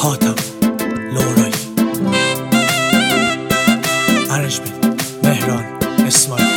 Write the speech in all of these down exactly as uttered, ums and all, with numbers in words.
حاتم لورایی ارجمند مهران اسماعیل.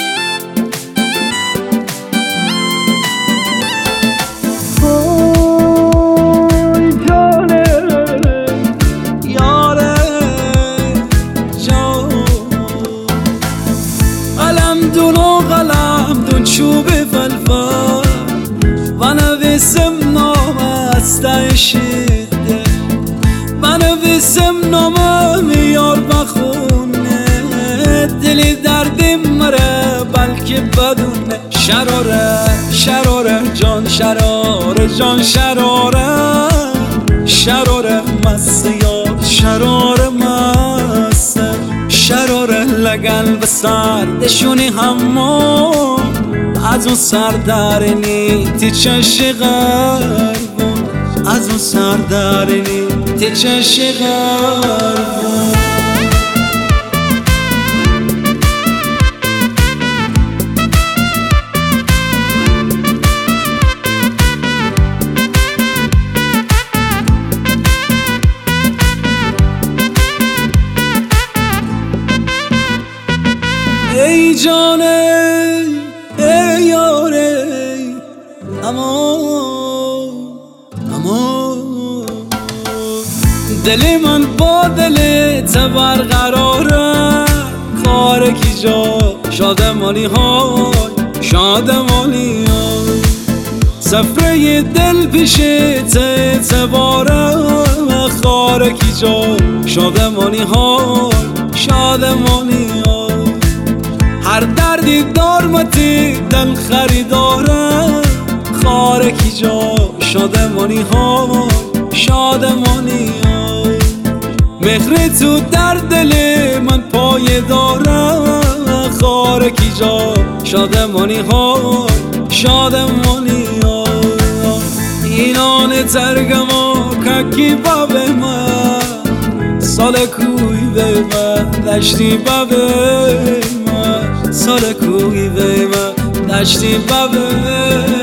چوب فلفل و نویسم نام از ته شده و نویسم نامم یار بخونه دلی دردیم مره بلکه بدونه شراره شراره جان شراره جان شراره شراره مست یار شراره مست شراره لگل به سردشونی همون از اون سردرنی تی چشی غربون از اون سردرنی تی چشی غربون. ای جانه ای یاره اما اما دلی من با دلت برقراره خاره کی جا شادمانی های شادمانی های سفره دل پیشت تباره خاره کی جا شادمانی های شادمانی های هر دردی دارمتی دل خریداره خاره کی جا شادمانی ها شادمانی ها مهر تو در دل من پای داره خاره کی جا شادمانی ها شادمانی ها اینان ترگما ککی باب من سال کوی به من دشتی باب من سال کوی به من دشتی باب من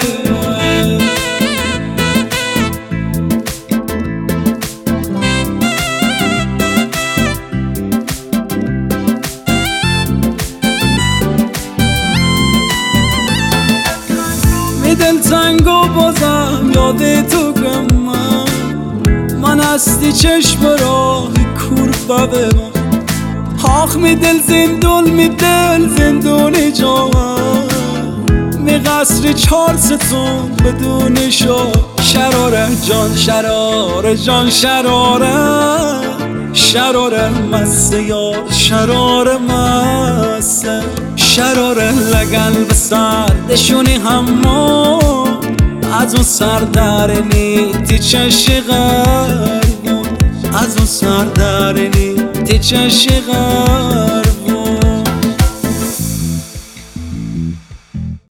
می دل تنگ و بازم یاد تو گمم من هستی چشم راهی کور باب من آخ می دل زندون می دل زندونی جاوم می قصر چار ستون بدون شو شراره جان شراره جان شراره شراره مست یار شراره مست شراره لگل به سردشونی همون از اون سردرنی تی چشی غربون از اون سردرنی تی چشی غربون.